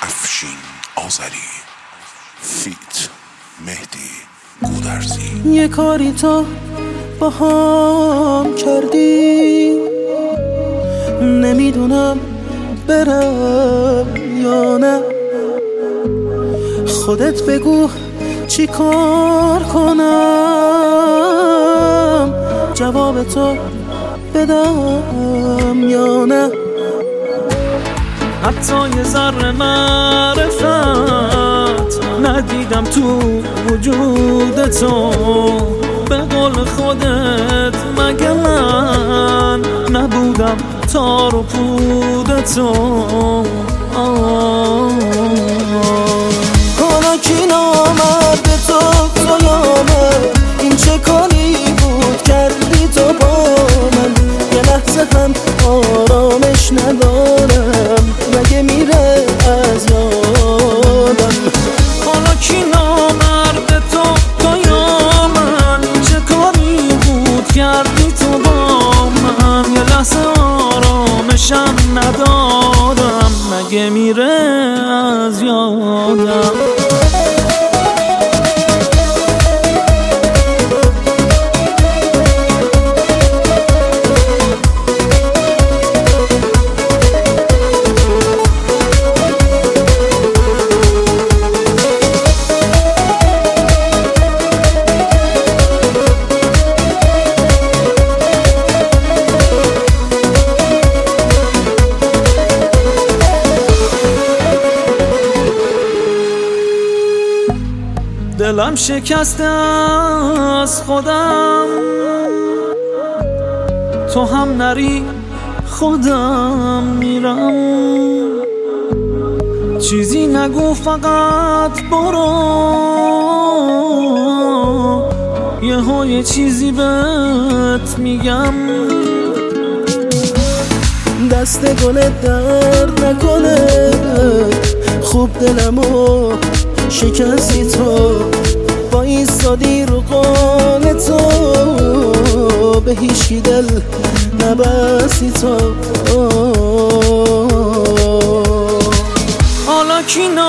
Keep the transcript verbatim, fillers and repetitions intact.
افشین آذری فیت مهدی گودرزی. یه کاری تو با هم کردی، نمیدونم برم یا نه. خودت بگو چی کار کنم، جواب تو بدم یا نه. حتی یه ذره معرفت ندیدم تو وجود تو، به قول خودت مگه من نبودم تار و پود تو. حالا کی نامد به تو تو یامد، این چه کاری بود کردی تو با من. یه لحظه هم آرامش ندارم، مگه میره از یادم. حالا کی نامد به تو تو یامد، این چه کاری بود کردی تو با من. یه لحظه آرامشم ندارم، مگه میره از یادم. دلم شکسته از خودم، تو هم نری خودم میرم. چیزی نگو فقط برو، یهو یه چیزی بهت میگم. دست گلت درد نکنه، خوب دلمو شکستی تو. با ایستادی رو قول تو، به هیچی دل نبستی تو. حالا کی